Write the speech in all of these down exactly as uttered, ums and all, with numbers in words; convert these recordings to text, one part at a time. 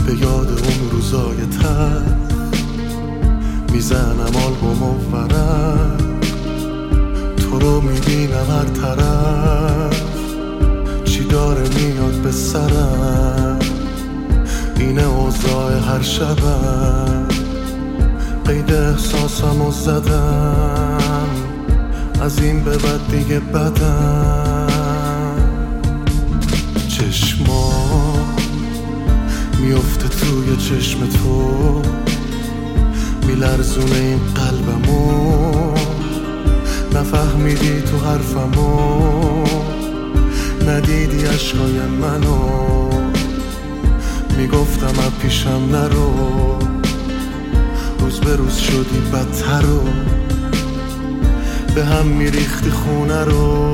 به یاد اون روزای تر میزنم آلبوم و ورق، تو رو میبینم هر طرف، چی داره میاد به سرم، اینه اوضاع هر شبم، قید احساسمو زدم، از این به بعد دیگه بدم. چشما میفته توی چشم تو، میلرزونه این قلبمو، نفهمیدی تو حرفمو، ندیدی عشقای منو، میگفتم از پیشم نرو، روز به روز شدی بدتر و به هم میریختی خونه رو.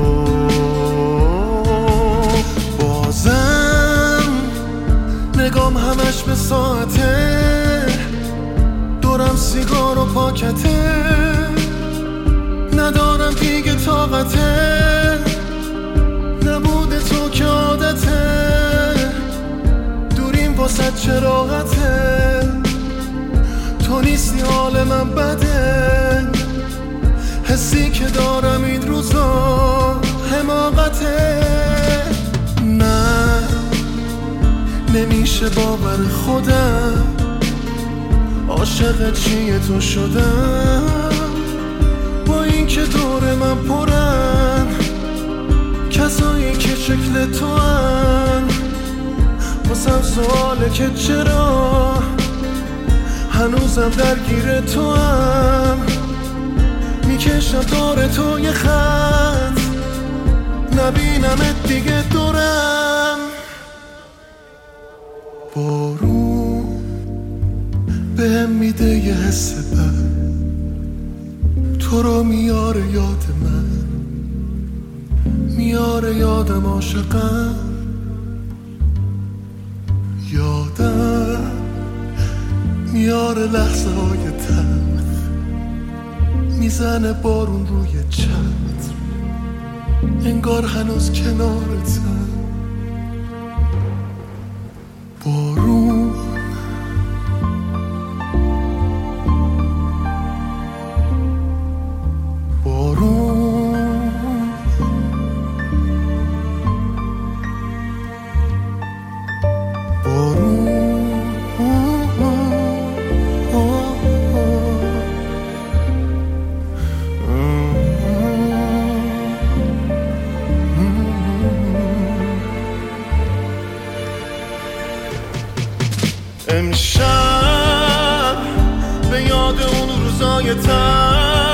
بازم نگام همش به ساعته، دورم سیگار و پاکته، ندارم دیگه طاقته، نبوده تو که عادته، دوریم واسه چراغته، تو نیستی حال من بده، حسی که دارم این روزا حماقته. نه نمیشه باور خودم، عاشق چیه تو شدم، با این که دور من پرن کسایی که شکل تو هن، واسم سواله که چرا هنوزم درگیر تو هم، میکشم دور تو یه خط، نبینمت دیگه دورم. بارون بهم میده یه حس بد، تو رو میاره یاد من، میاره یادم عاشقم، یادم میاره لحظه های تلخ، میزنه بارون روی چتر، انگار هنوز کنارتم. بارون بارون بارون امشب به یاد اون روزای تر